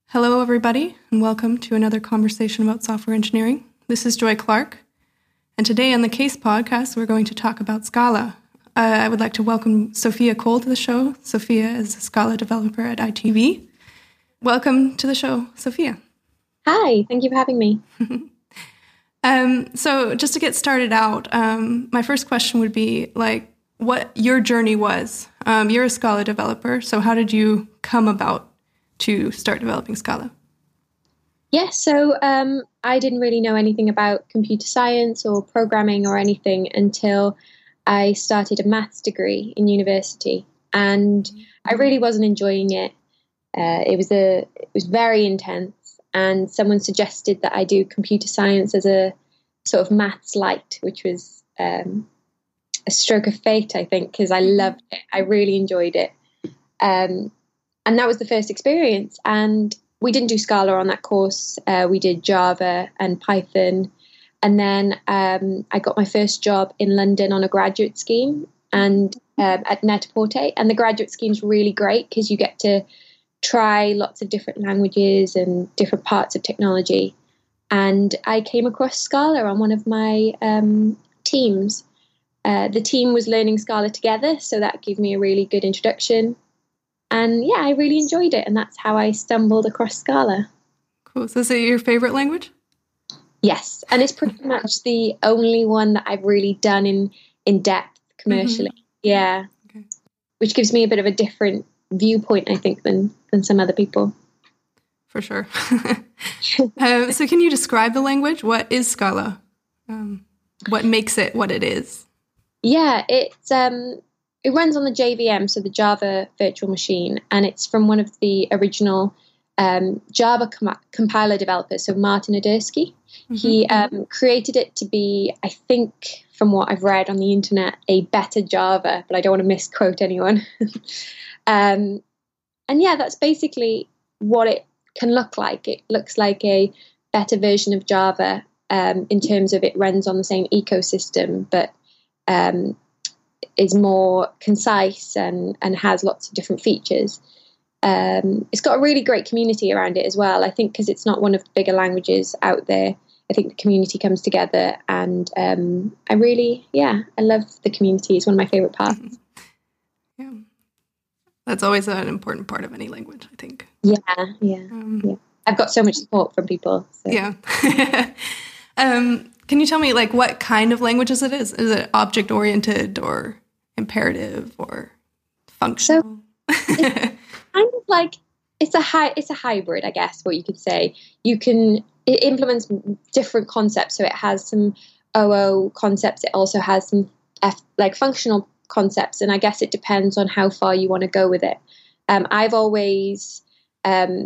Hello, everybody, and welcome to another conversation about software engineering. This is Joy Clark, and today on the Case podcast, we're going to talk about Scala. I would like to welcome Sophia Cole to the show. Sophia is a Scala developer at ITV. Welcome to the show, Sophia. Hi, thank you for having me. So just to get started out, my first question would be what your journey was. You're a Scala developer, so how did you come about to start developing Scala? Yeah, so I didn't really know anything about computer science or programming or anything until I started a maths degree in university, and I really wasn't enjoying it. It was very intense, and someone suggested that I do computer science as a sort of maths light, which was a stroke of fate, I think, because I loved it. I really enjoyed it. And that was the first experience. And we didn't do Scala on that course. We did Java and Python. And then I got my first job in London on a graduate scheme and at Net-a-Porter. And the graduate scheme's really great because you get to try lots of different languages and different parts of technology. And I came across Scala on one of my teams. The team was learning Scala together, so that gave me a really good introduction. And yeah, I really enjoyed it, and that's how I stumbled across Scala. Cool. So is it your favorite language? Yes, and it's pretty much the only one that I've really done in depth commercially. Mm-hmm. Yeah, okay. Which gives me a bit of a different viewpoint, I think, than some other people. For sure. So can you describe the language? What is Scala? What makes it what it is? Yeah, it runs on the JVM, so the Java Virtual Machine, and it's from one of the original Java compiler developers, so Martin Odersky. Mm-hmm. He created it to be, I think, from what I've read on the internet, a better Java, but I don't want to misquote anyone. And yeah, that's basically what it can look like. It looks like a better version of Java in terms of it runs on the same ecosystem, but is more concise and has lots of different features. It's got a really great community around it as well. I think because it's not one of the bigger languages out there, I think the community comes together, and I love the community. It's one of my favorite parts. Yeah, that's always an important part of any language, I think. Yeah. I've got so much support from people. So. Yeah. Can you tell me, what kind of languages it is? Is it object-oriented or imperative or functional? So it's kind of like it's a hybrid, I guess. What you could say, it implements different concepts. So it has some OO concepts. It also has some functional concepts, and I guess it depends on how far you want to go with it. I've always, I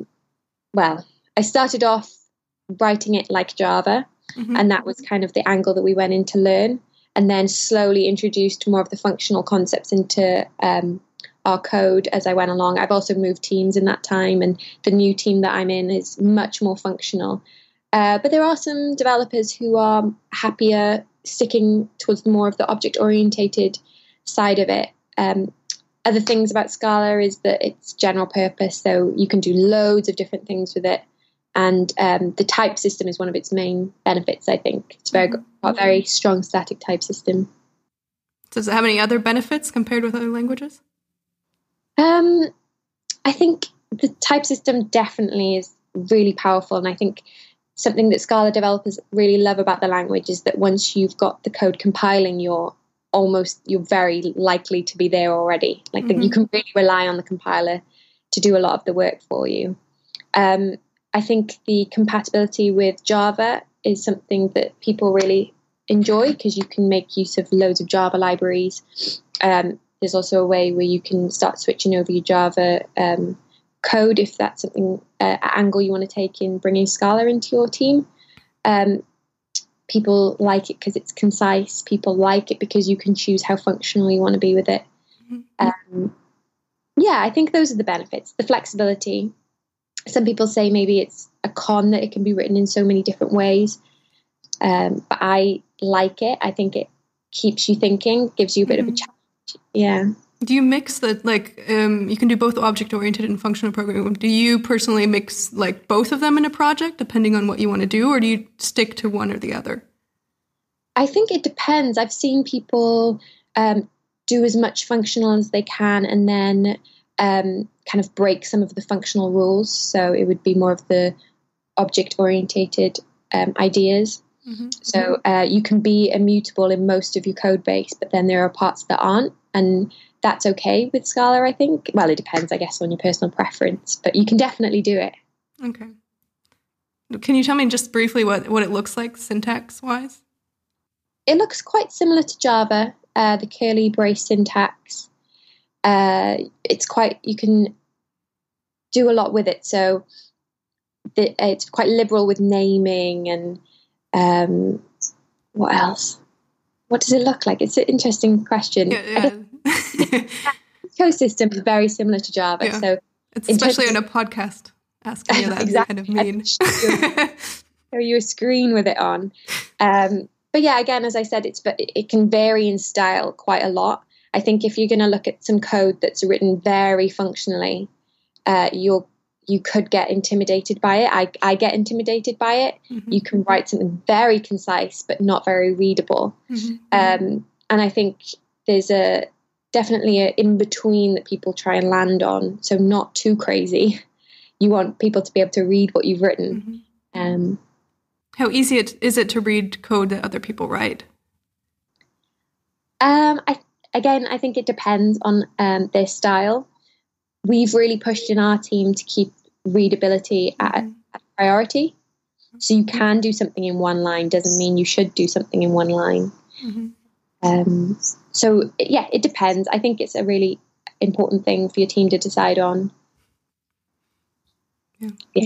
started off writing it like Java. Mm-hmm. And that was kind of the angle that we went in to learn, and then slowly introduced more of the functional concepts into our code as I went along. I've also moved teams in that time, and the new team that I'm in is much more functional. But there are some developers who are happier sticking towards more of the object-orientated side of it. Other things about Scala is that it's general purpose, so you can do loads of different things with it. And the type system is one of its main benefits, I think. It's got a very strong static type system. Does it have any other benefits compared with other languages? I think the type system definitely is really powerful. And I think something that Scala developers really love about the language is that once you've got the code compiling, you're very likely to be there already. You can really rely on the compiler to do a lot of the work for you. I think the compatibility with Java is something that people really enjoy because you can make use of loads of Java libraries. There's also a way where you can start switching over your Java code if that's something, angle you want to take in bringing Scala into your team. People like it because it's concise. People like it because you can choose how functional you want to be with it. Mm-hmm. I think those are the benefits. The flexibility. Some people say maybe it's a con that it can be written in so many different ways. But I like it. I think it keeps you thinking, gives you a bit of a challenge. Yeah. Do you mix that, like, you can do both object-oriented and functional programming. Do you personally mix, like, both of them in a project, depending on what you want to do, or do you stick to one or the other? I think it depends. I've seen people do as much functional as they can and then kind of break some of the functional rules. So it would be more of the object-orientated ideas. Mm-hmm. So you can be immutable in most of your code base, but then there are parts that aren't, and that's okay with Scala, I think. Well, it depends, I guess, on your personal preference, but you can definitely do it. Okay. Can you tell me just briefly what it looks like syntax-wise? It looks quite similar to Java, the curly brace syntax. It's quite, you can do a lot with it. So it's quite liberal with naming and what else? What does it look like? It's an interesting question. Yeah. Ecosystem is very similar to Java. Yeah. So it's especially on a podcast asking you that exactly. Kind of mean. Show you a screen with it on. But yeah, again, as I said, it can vary in style quite a lot. I think if you're going to look at some code that's written very functionally, you could get intimidated by it. I get intimidated by it. Mm-hmm. You can write something very concise but not very readable. Mm-hmm. And I think there's definitely an in-between that people try and land on, so not too crazy. You want people to be able to read what you've written. Mm-hmm. How easy is it to read code that other people write? I think it depends on their style. We've really pushed in our team to keep readability at priority. So you can do something in one line, doesn't mean you should do something in one line. Mm-hmm. So yeah, it depends. I think it's a really important thing for your team to decide on. Yeah.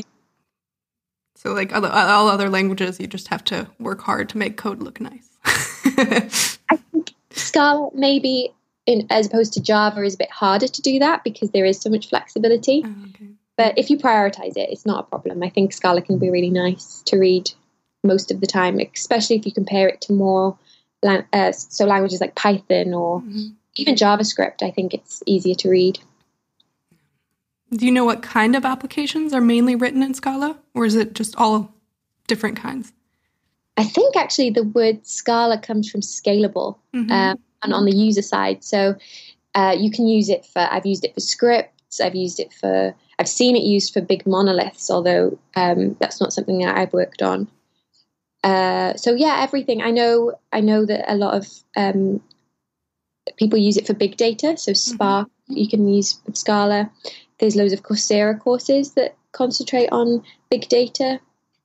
So like all other languages, you just have to work hard to make code look nice. I think Scala maybe, as opposed to Java, is a bit harder to do that because there is so much flexibility. Oh, okay. But if you prioritize it, it's not a problem. I think Scala can be really nice to read most of the time, especially if you compare it to more languages like Python or even JavaScript. I think it's easier to read. Do you know what kind of applications are mainly written in Scala, or is it just all different kinds? I think actually the word Scala comes from scalable and on the user side. So you can use it I've used it for scripts. I've seen it used for big monoliths, although that's not something that I've worked on. So yeah, everything. I know that a lot of people use it for big data. So Spark you can use with Scala. There's loads of Coursera courses that concentrate on big data.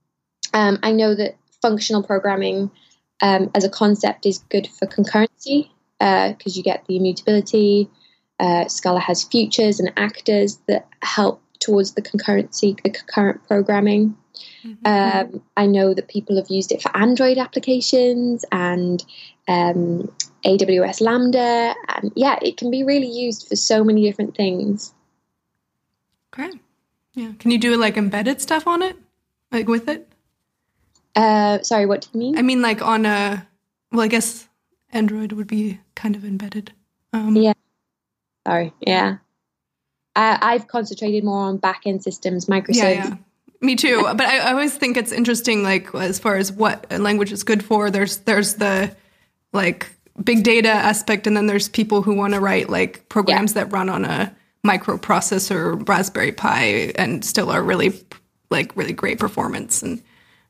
I know that functional programming as a concept is good for concurrency because you get the immutability. Scala has futures and actors that help towards the concurrency, the concurrent programming. I know that people have used it for Android applications and AWS Lambda. And yeah, it can be really used for so many different things. Okay. Yeah. Can you do like embedded stuff on it? Like with it? Sorry, what do you mean? I mean like on I guess Android would be kind of embedded. Yeah. Sorry. Yeah. I've concentrated more on back-end systems, microservices. Yeah. Me too. But I always think it's interesting, like as far as what a language is good for, there's the like big data aspect, and then there's people who want to write like programs that run on a microprocessor, Raspberry Pi, and still are really great performance. And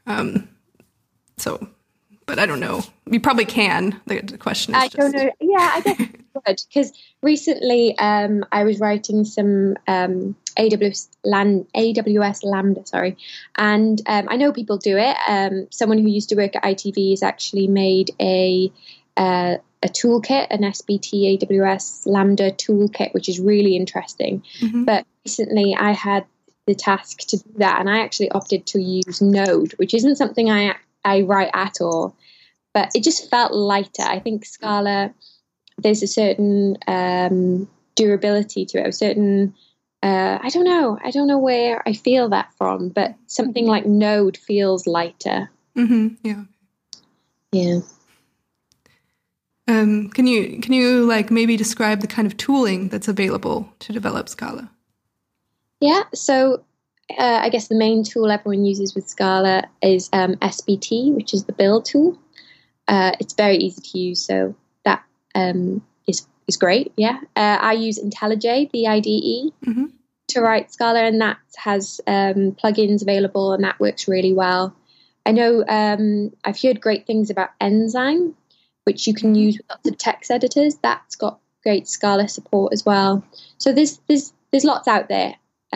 but I don't know. You probably can. The question is don't know. Yeah, I guess it's good because recently I was writing some AWS Lambda, and I know people do it. Someone who used to work at ITV has actually made a toolkit, an SBT AWS Lambda toolkit, which is really interesting. But recently I had the task to do that, and I actually opted to use Node, which isn't something I write at all, but it just felt lighter. I think Scala, there's a certain durability to it, a certain I don't know where I feel that from, but something like Node feels lighter. Yeah. Can you like maybe describe the kind of tooling that's available to develop Scala? Yeah, so I guess the main tool everyone uses with Scala is SBT, which is the build tool. It's very easy to use, so that is great. Yeah, I use IntelliJ, the IDE, to write Scala, and that has plugins available, and that works really well. I know I've heard great things about Enzyme, which you can use with lots of text editors. That's got great Scala support as well. So there's lots out there.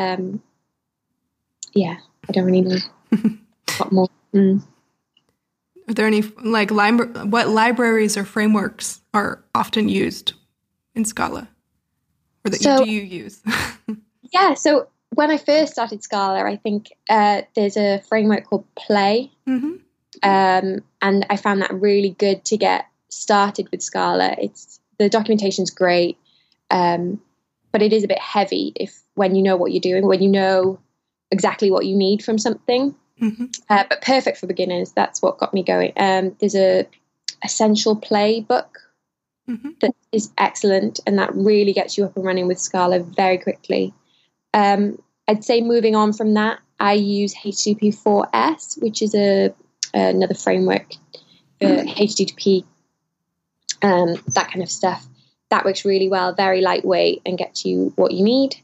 Yeah, I don't really know what more. Are there any like what libraries or frameworks are often used in Scala, or that do you use? Yeah, so when I first started Scala, I think there's a framework called Play, and I found that really good to get started with Scala. The documentation's great, but it is a bit heavy when you know what you're doing, when you know exactly what you need from something. But perfect for beginners. That's what got me going. There's a Essential Play book that is excellent, and that really gets you up and running with Scala very quickly. I'd say moving on from that, I use HTTP4S, which is another framework for HTTP, that kind of stuff. That works really well, very lightweight, and gets you what you need.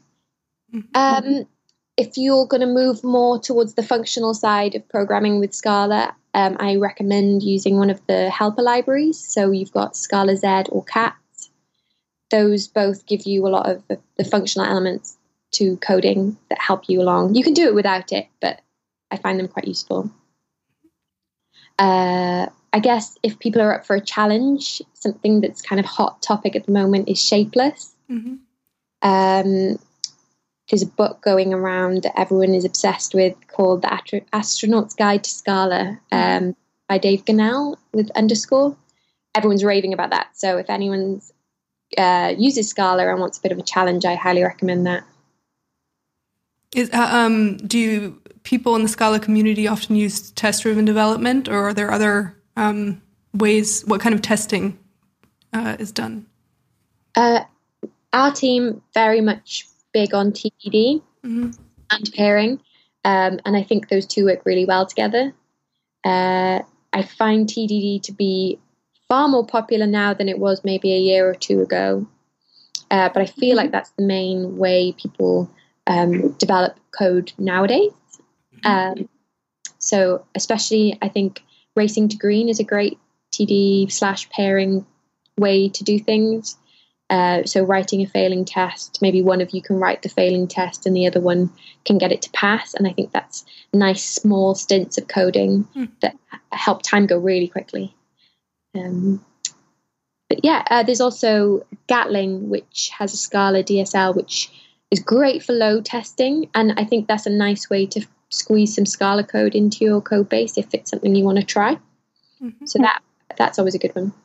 If you're going to move more towards the functional side of programming with Scala, I recommend using one of the helper libraries. So you've got Scala Z or CAT. Those both give you a lot of the functional elements to coding that help you along. You can do it without it, but I find them quite useful. I guess if people are up for a challenge, something that's kind of hot topic at the moment is Shapeless. There's a book going around that everyone is obsessed with called The Astronaut's Guide to Scala by Dave Gannell with _. Everyone's raving about that. So if anyone uses Scala and wants a bit of a challenge, I highly recommend that. Do people in the Scala community often use test-driven development, or are there other ways? What kind of testing is done? Our team very much big on TDD and pairing, and I think those two work really well together. I find TDD to be far more popular now than it was maybe a year or two ago, but I feel like that's the main way people develop code nowadays. So especially I think Racing to Green is a great TD/pairing way to do things. So writing a failing test, maybe one of you can write the failing test and the other one can get it to pass. And I think that's nice small stints of coding that help time go really quickly. But yeah, there's also Gatling, which has a Scala DSL, which is great for load testing. And I think that's a nice way to squeeze some Scala code into your code base if it's something you want to try. So that's always a good one.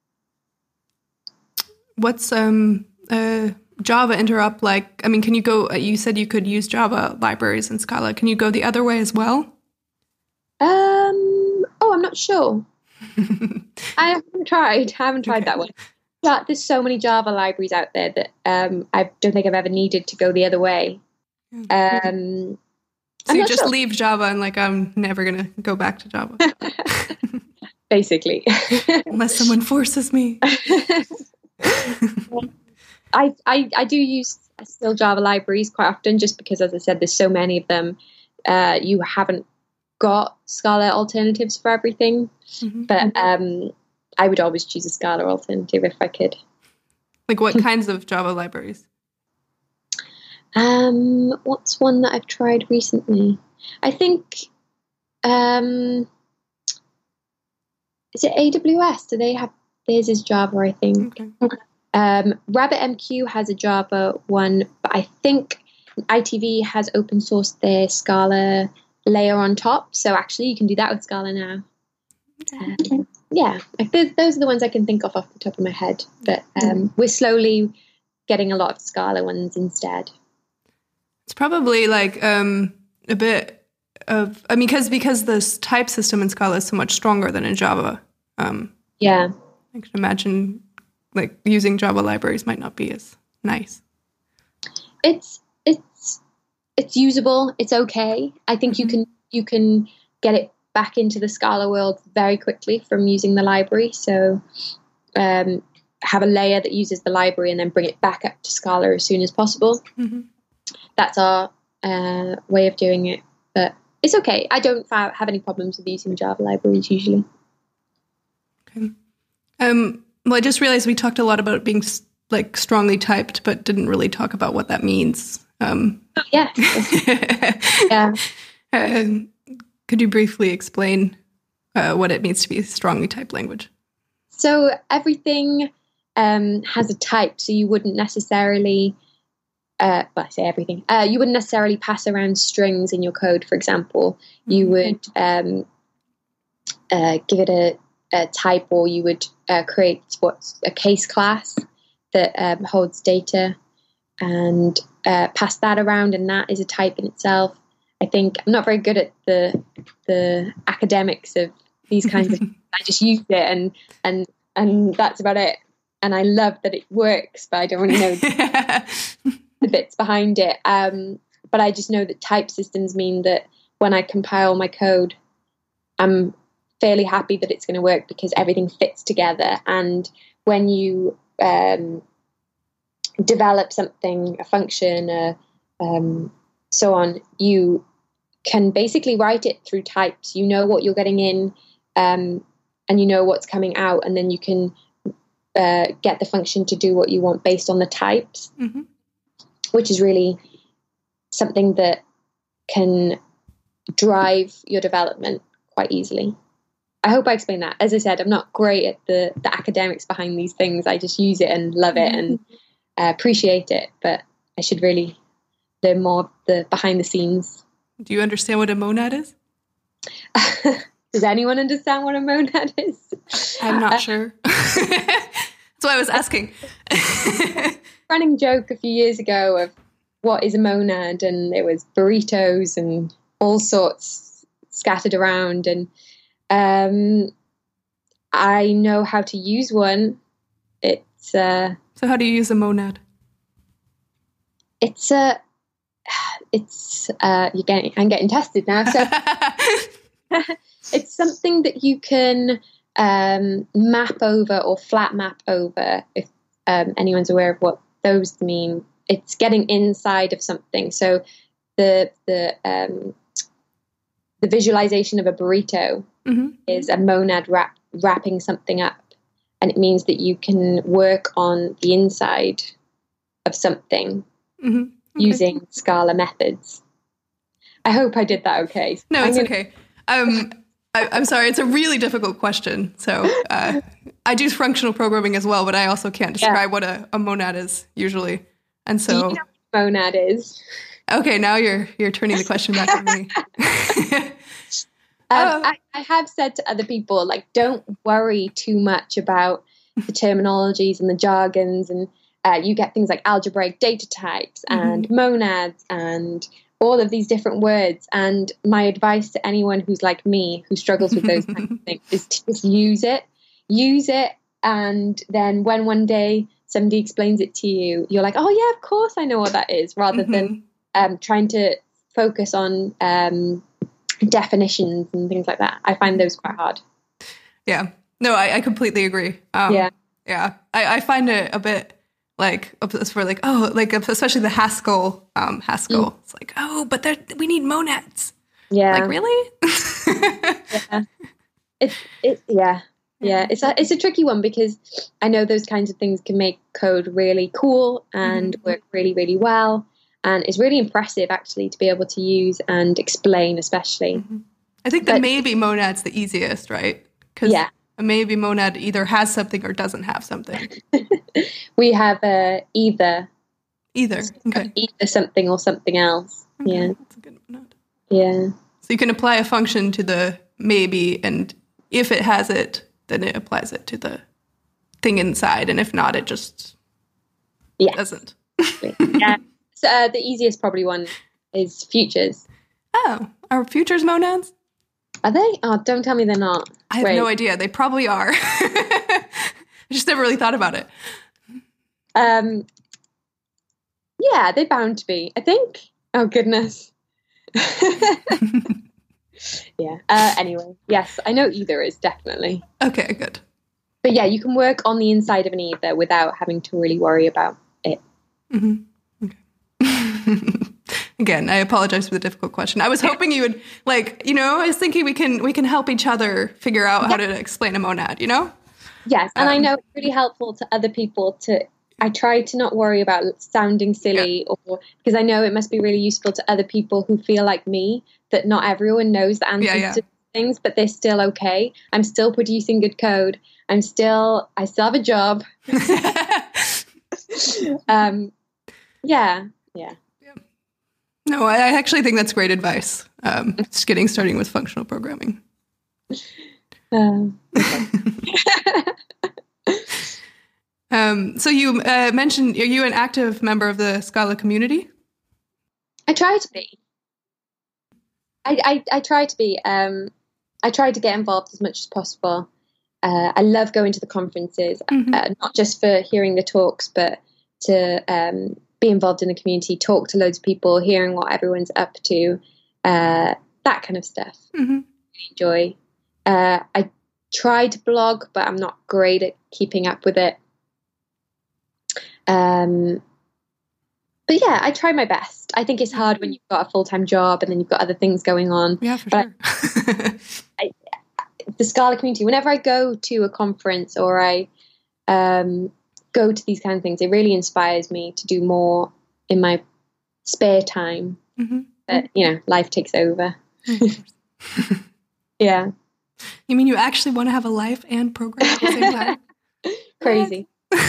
What's Java interrupt like? I mean, can you go? You said you could use Java libraries in Scala. Can you go the other way as well? I'm not sure. I haven't tried that one. But there's so many Java libraries out there that I don't think I've ever needed to go the other way. So you just leave Java and like, I'm never going to go back to Java. Basically. Unless someone forces me. I do use still Java libraries quite often, just because, as I said, there's so many of them. You haven't got Scala alternatives for everything. But I would always choose a Scala alternative if I could. Like what kinds of Java libraries? What's one that I've tried recently? I think, is it AWS? Do they have, theirs is Java, I think. Okay. RabbitMQ has a Java one, but I think ITV has open sourced their Scala layer on top. So actually you can do that with Scala now. Yeah, those are the ones I can think of off the top of my head. But we're slowly getting a lot of Scala ones instead. It's probably like a bit of, I mean, because this type system in Scala is so much stronger than in Java. Yeah. I can imagine like using Java libraries might not be as nice. It's usable. It's okay. I think you can get it back into the Scala world very quickly from using the library. So have a layer that uses the library and then bring it back up to Scala as soon as possible. Mm-hmm. That's our way of doing it. But it's okay. I don't have any problems with using Java libraries usually. Okay. Well, I just realized we talked a lot about it being like strongly typed, but didn't really talk about what that means. Yeah. Could you briefly explain what it means to be a strongly typed language? So everything has a type, so you wouldn't necessarily, I say everything, you wouldn't necessarily pass around strings in your code, for example. You would give it a type, or you would create what's a case class that holds data and pass that around, and that is a type in itself. I think I'm not very good at the academics of these kinds of things. I just use it and that's about it. And I love that it works, but I don't really know the bits behind it. But I just know that type systems mean that when I compile my code, I'm fairly happy that it's going to work because everything fits together. And when you develop something, a function, so on, you can basically write it through types. You know what you're getting in, and you know what's coming out, and then you can get the function to do what you want based on the types, which is really something that can drive your development quite easily. I hope I explained that. As I said, I'm not great at the academics behind these things. I just use it and love it and appreciate it, but I should really learn more the behind the scenes. Do you understand what a monad is? Does anyone understand what a monad is? I'm not sure. That's why I was asking. Running joke a few years ago of what is a monad, and there was burritos and all sorts scattered around, and I know how to use one. It's so how do you use a monad? I'm getting tested now. So it's something that you can map over or flat map over. If anyone's aware of what those mean, it's getting inside of something. So the visualization of a burrito is a monad wrapping something up, and it means that you can work on the inside of something using Scala methods. I hope I did that okay. No, it's okay. I'm sorry, it's a really difficult question. So I do functional programming as well, but I also can't describe what a monad is usually. And so, do you know what a monad is? Okay, now you're turning the question back to me. I have said to other people, like, don't worry too much about the terminologies and the jargons, and you get things like algebraic data types and monads and all of these different words. And my advice to anyone who's like me, who struggles with those kinds of things, is to just use it. And then when one day somebody explains it to you, you're like, oh yeah, of course I know what that is, rather than trying to focus on definitions and things like that. I find those quite hard. Yeah. No, I completely agree. Yeah. I find it a bit like, for like, oh, like especially the Haskell. It's like, oh, but we need monads. Yeah. Like, really? Yeah. It's a tricky one, because I know those kinds of things can make code really cool and work really, really well. And it's really impressive, actually, to be able to use and explain, especially. I think the maybe monad's the easiest, right? Because a maybe monad either has something or doesn't have something. We have either. Either. Okay. Either something or something else. Okay. Yeah. That's a good monad. Yeah. So you can apply a function to the maybe, and if it has it, then it applies it to the thing inside. And if not, it just doesn't. Yeah. So, the easiest probably one is futures. Oh, are futures monads? Are they? Oh, don't tell me they're not. I have no idea. They probably are. just never really thought about it. Yeah, they're bound to be, I think. Oh, goodness. Yeah. Anyway, yes, I know either is definitely. Okay, good. But yeah, you can work on the inside of an either without having to really worry about it. Mm-hmm. Okay. Again, I apologize for the difficult question. I was hoping you would, I was thinking we can help each other figure out how to explain a monad, Yes, and I know it's really helpful to other people I try to not worry about sounding silly or because I know it must be really useful to other people who feel like me, that not everyone knows the answers to things, but they're still okay. I'm still producing good code. I still have a job. Yeah. No, I actually think that's great advice. Just starting with functional programming. So you mentioned, are you an active member of the Scala community? I try to be. I try to be. I try to get involved as much as possible. I love going to the conferences, not just for hearing the talks, but to be involved in the community, talk to loads of people, hearing what everyone's up to, that kind of stuff. Mm-hmm. Enjoy. I try to blog, but I'm not great at keeping up with it. But yeah, I try my best. I think it's hard when you've got a full-time job and then you've got other things going on. Yeah, for sure. The Scala community, whenever I go to a conference or I go to these kind of things, it really inspires me to do more in my spare time. Mm-hmm. But, life takes over. Yeah. You mean you actually want to have a life and program at the same time? Crazy.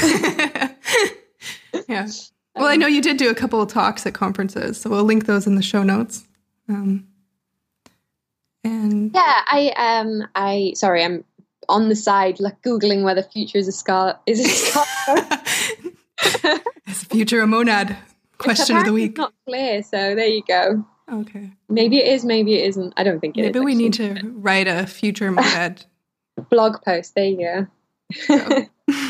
Yeah. Well, I know you did do a couple of talks at conferences, so we'll link those in the show notes. And yeah, I'm on the side, Googling whether future is a Scala. Is it Scala? Is future a monad? Question of the week. It's not clear, so there you go. Okay. Maybe it is, maybe it isn't. I don't think it is. Maybe we need to write a future monad blog post. There you go.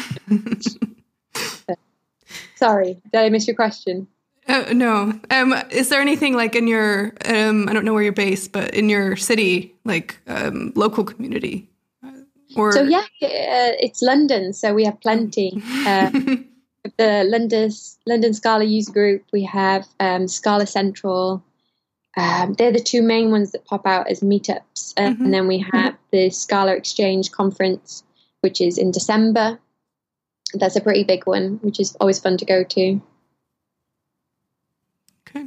Sorry, did I miss your question? No. Is there anything in your, I don't know where you're based, but in your city, local community? So yeah, it's London, so we have plenty. The London Scala user group, we have Scala Central. They're the two main ones that pop out as meetups. And then we have the Scala Exchange conference, which is in December. That's a pretty big one, which is always fun to go to. Okay.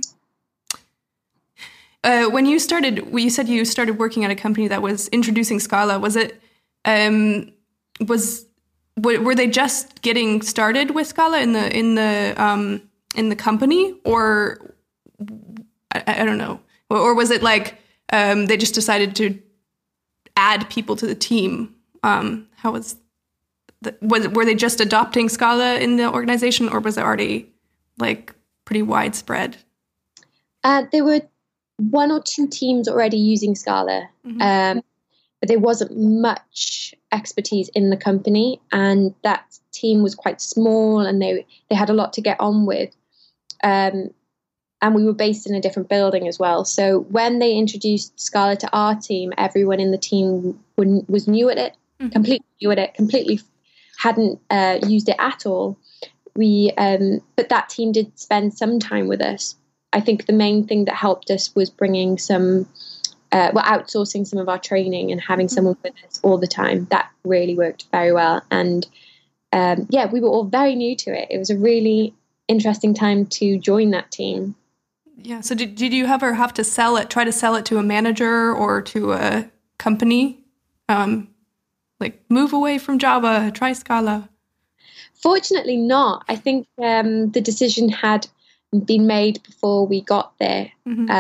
When you started, you said you started working at a company that was introducing Scala. Was it, were they just getting started with Scala in the company, or I don't know, or was it they just decided to add people to the team? How was? Were they just adopting Scala in the organization, or was it already pretty widespread? There were one or two teams already using Scala, but there wasn't much expertise in the company, and that team was quite small, and they had a lot to get on with. And we were based in a different building as well. So when they introduced Scala to our team, everyone in the team was new at it, completely new at it, completely hadn't used it at all. But that team did spend some time with us. I think the main thing that helped us was bringing outsourcing some of our training and having someone with us all the time. That really worked very well. And we were all very new to it. It was a really interesting time to join that team. Yeah. So did you ever have to try to sell it to a manager or to a company? Move away from Java, try Scala? Fortunately not. I think the decision had been made before we got there.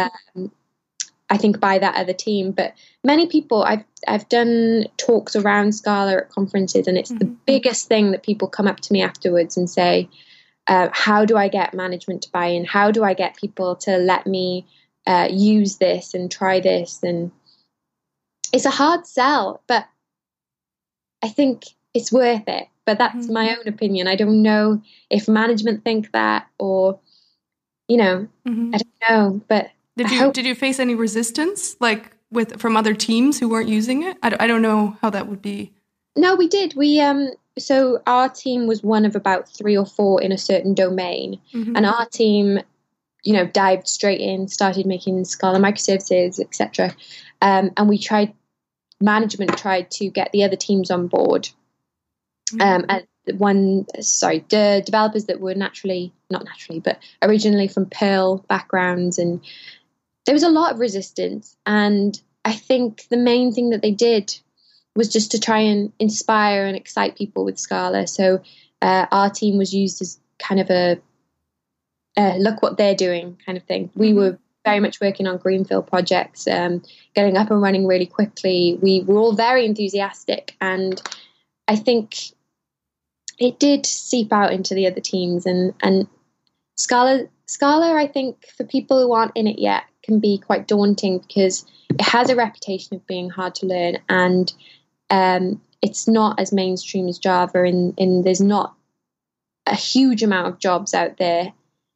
I think by that other team. But many people, I've done talks around Scala at conferences, and it's the biggest thing that people come up to me afterwards and say, how do I get management to buy in? How do I get people to let me use this and try this? And it's a hard sell, but I think it's worth it. But that's my own opinion. I don't know if management think that, or, I don't know. But did you face any resistance, like from other teams who weren't using it? I don't know how that would be. No, we did. So our team was one of about 3 or 4 in a certain domain, and our team, dived straight in, started making Scala microservices, etc. And management tried to get the other teams on board. The developers that were but originally from Perl backgrounds, and there was a lot of resistance. And I think the main thing that they did was just to try and inspire and excite people with Scala. So our team was used as kind of a look what they're doing kind of thing. We were very much working on greenfield projects, getting up and running really quickly. We were all very enthusiastic, and I think it did seep out into the other teams. And Scala, I think, for people who aren't in it yet, can be quite daunting because it has a reputation of being hard to learn, and it's not as mainstream as Java, and there's not a huge amount of jobs out there.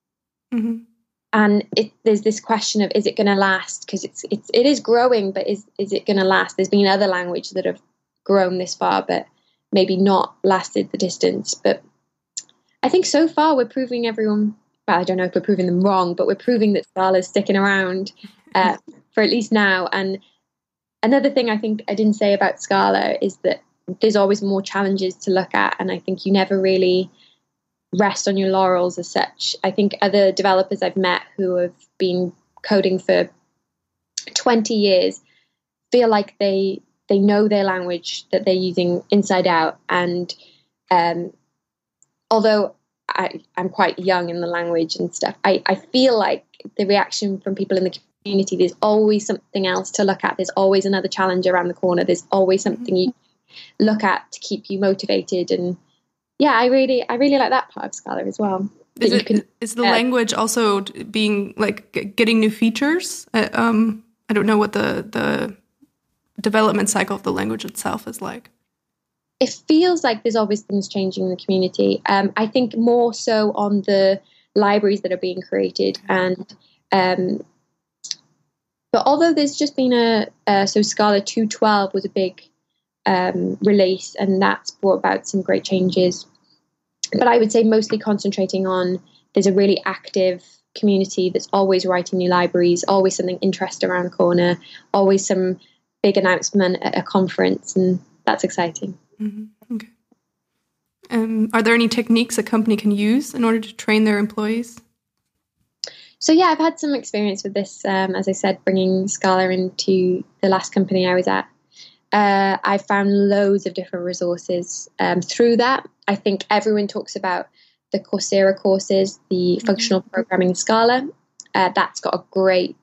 And there's this question of, is it going to last? Because it is growing, but is it going to last? There's been other languages that have grown this far, but maybe not lasted the distance. But I think so far we're proving everyone, well, I don't know if we're proving them wrong, but we're proving that Scala is sticking around for at least now. And another thing I think I didn't say about Scala is that there's always more challenges to look at, and I think you never really rest on your laurels as such. I think other developers I've met who have been coding for 20 years feel like they know their language that they're using inside out. And although I'm quite young in the language and stuff, I feel like the reaction from people in the community, there's always something else to look at. There's always another challenge around the corner. There's always something you look at to keep you motivated. And yeah, I really like that part of Scala as well. Is the language also being like getting new features? I don't know what the development cycle of the language itself is like. It feels like there's always things changing in the community. I think more so on the libraries that are being created, and but although there's just been so Scala 2.12 was a big release, and that's brought about some great changes. But I would say mostly concentrating on, there's a really active community that's always writing new libraries, always something interesting around the corner, always some big announcement at a conference, and that's exciting. Okay. Are there any techniques a company can use in order to train their employees? So yeah, I've had some experience with this, as I said, bringing Scala into the last company I was at. I found loads of different resources through that. I think everyone talks about the Coursera courses, the functional programming Scala. That's got a great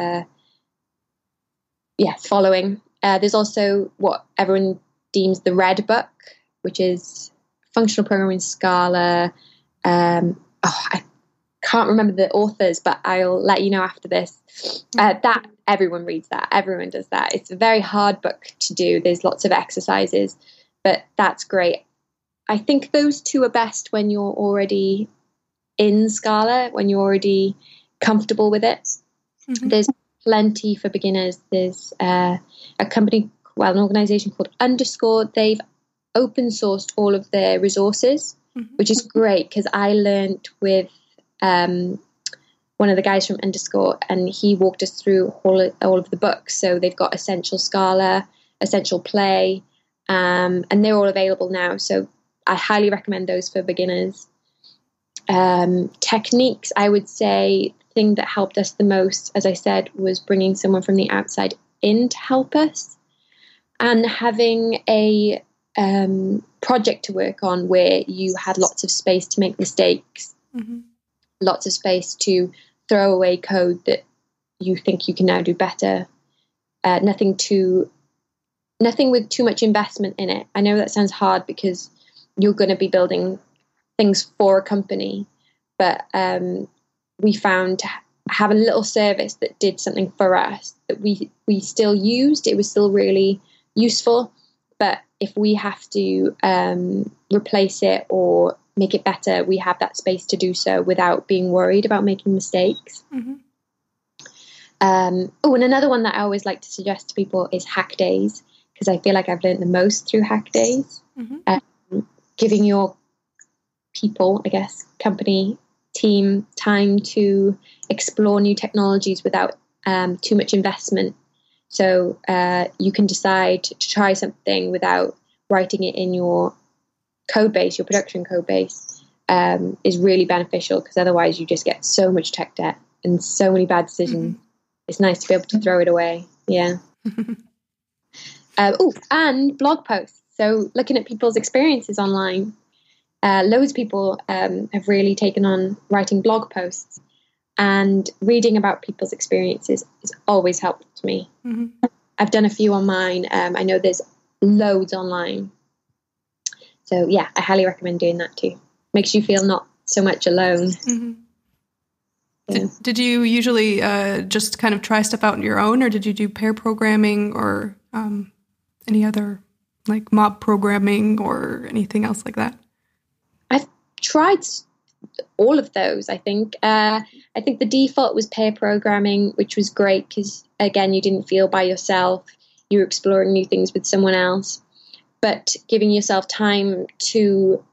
following. There's also what everyone deems the Red Book, which is functional programming Scala. I can't remember the authors, but I'll let you know after this. That everyone reads that. Everyone does that. It's a very hard book to do. There's lots of exercises, but that's great. I think those two are best when you're already in Scala, when you're already comfortable with it. There's plenty for beginners. There's an organization called Underscore. They've open sourced all of their resources, which is great because I learned with one of the guys from Underscore, and he walked us through all of the books. So they've got Essential Scala, Essential Play, and they're all available now. So I highly recommend those for beginners. Techniques, I would say, the thing that helped us the most, as I said, was bringing someone from the outside in to help us, and having a project to work on where you had lots of space to make mistakes, lots of space to throw away code that you think you can now do better. Nothing with too much investment in it. I know that sounds hard because you're going to be building things for a company, but we found to have a little service that did something for us that we still used. It was still really useful, but if we have to replace it or make it better, we have that space to do so without being worried about making mistakes. Mm-hmm. And another one that I always like to suggest to people is hack days, because I feel like I've learned the most through hack days. Mm-hmm. Giving your people, I guess, company, team, time to explore new technologies without too much investment. So you can decide to try something without writing it in your code base, your production code base, is really beneficial, because otherwise you just get so much tech debt and so many bad decisions. Mm-hmm. It's nice to be able to throw it away. Yeah. And blog posts. So looking at people's experiences online, loads of people have really taken on writing blog posts, and reading about people's experiences is always helpful to me. Mm-hmm. I've done a few on mine. I know there's loads online. So yeah, I highly recommend doing that too. Makes you feel not so much alone. Mm-hmm. Yeah. Did you usually just kind of try stuff out on your own, or did you do pair programming or any other like mob programming or anything else like that? I've tried all of those, I think. I think the default was pair programming, which was great because, again, you didn't feel by yourself. You were exploring new things with someone else. But giving yourself time to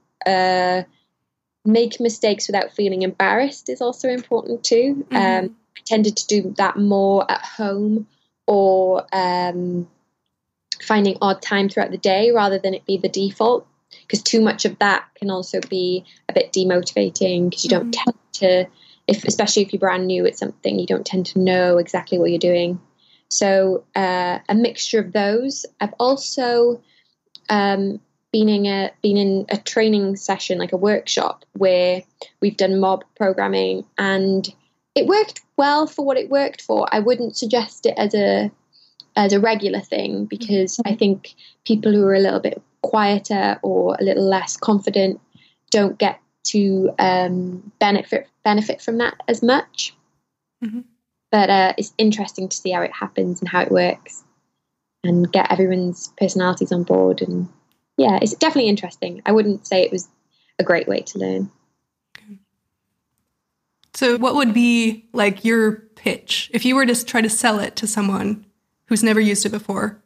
make mistakes without feeling embarrassed is also important too. Mm-hmm. I tended to do that more at home, or finding odd time throughout the day rather than it be the default, because too much of that can also be a bit demotivating, because you don't tend to, especially if you're brand new at something, you don't tend to know exactly what you're doing. So a mixture of those. I've also been in a training session, like a workshop, where we've done mob programming, and it worked well for what it worked for. I wouldn't suggest it as a regular thing, because I think people who are a little bit quieter or a little less confident don't get to benefit from that as much. Mm-hmm. But it's interesting to see how it happens and how it works, and get everyone's personalities on board. And yeah, it's definitely interesting. I wouldn't say it was a great way to learn. Okay. So what would be like your pitch if you were to try to sell it to someone who's never used it before?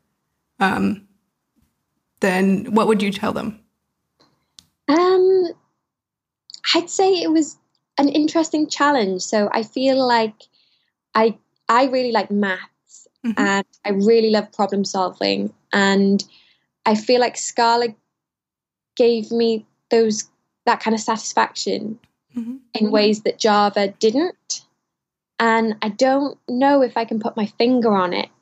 Then what would you tell them? I'd say it was an interesting challenge. So I feel like I really like maths, mm-hmm. and I really love problem solving, and I feel like Scala gave me that kind of satisfaction, mm-hmm. in ways that Java didn't. And I don't know if I can put my finger on it.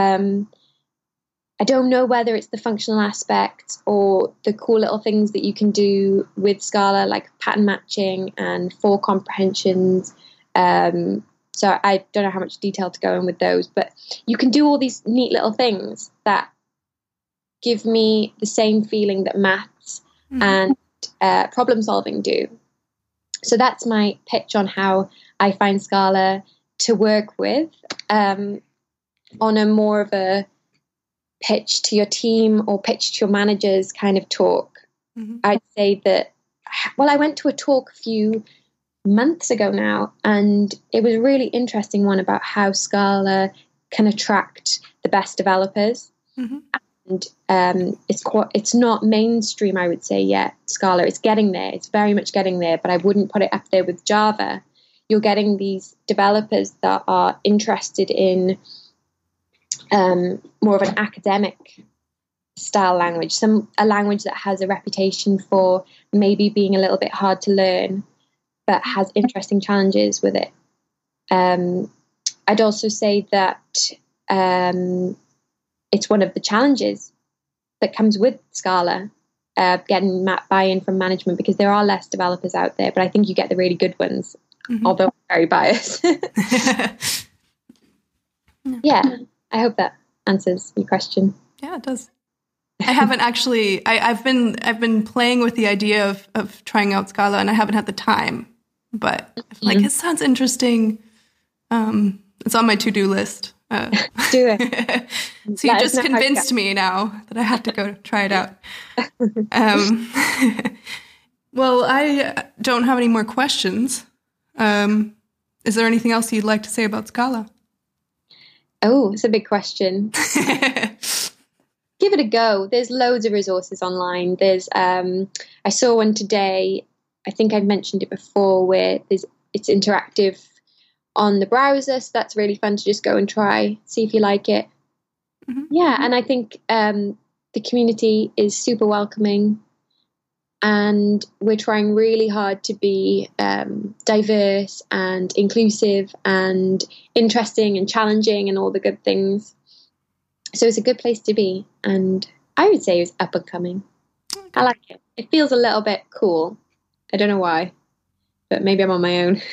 I don't know whether it's the functional aspect or the cool little things that you can do with Scala, like pattern matching and for comprehensions. So I don't know how much detail to go in with those, but you can do all these neat little things that give me the same feeling that maths, mm-hmm. and problem solving do. So that's my pitch on how I find Scala to work with, on a more of a pitch to your team or pitch to your managers kind of talk. Mm-hmm. I'd say that, well, I went to a talk a few months ago now, and it was a really interesting one about how Scala can attract the best developers. Mm-hmm. And it's not mainstream, I would say, yet. Scala, it's getting there. It's very much getting there, but I wouldn't put it up there with Java. You're getting these developers that are interested in more of an academic style language, a language that has a reputation for maybe being a little bit hard to learn, but has interesting challenges with it. I'd also say that it's one of the challenges that comes with Scala, getting buy-in from management, because there are less developers out there, but I think you get the really good ones, mm-hmm. although I'm very biased. Yeah, I hope that answers your question. Yeah, it does. I haven't actually, I've been playing with the idea of trying out Scala, and I haven't had the time, but like, it sounds interesting. It's on my to-do list. Do it. So you just convinced me now that I have to go try it out. Well, I don't have any more questions. Is there anything else you'd like to say about Scala? Oh, it's a big question. Give it a go. There's loads of resources online. There's I saw one today. I think I've mentioned it before, where it's interactive on the browser, so that's really fun to just go and try, see if you like it. Mm-hmm. Yeah, and I think the community is super welcoming, and we're trying really hard to be diverse and inclusive and interesting and challenging and all the good things. So it's a good place to be, and I would say it's up and coming. Okay. I like it. It feels a little bit cool. I don't know why, but maybe I'm on my own.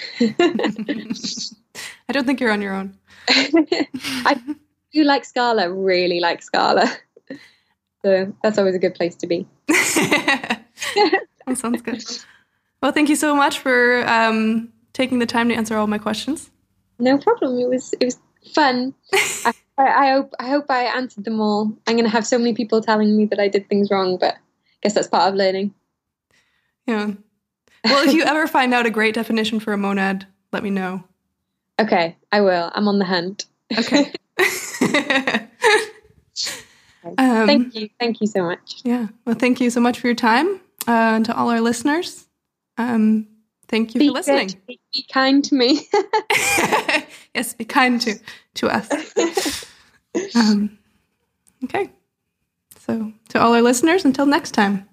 I don't think you're on your own. I do like Scala, really like Scala. So that's always a good place to be. That sounds good. Well, thank you so much for taking the time to answer all my questions. No problem. It was fun. I hope I answered them all. I'm going to have so many people telling me that I did things wrong, but I guess that's part of learning. Yeah. Well, if you ever find out a great definition for a monad, let me know. Okay, I will. I'm on the hunt. Okay. Thank you so much. Yeah. Well, thank you so much for your time. And to all our listeners, thank you for listening. Be kind to me. Yes, be kind to us. Okay. So to all our listeners, until next time.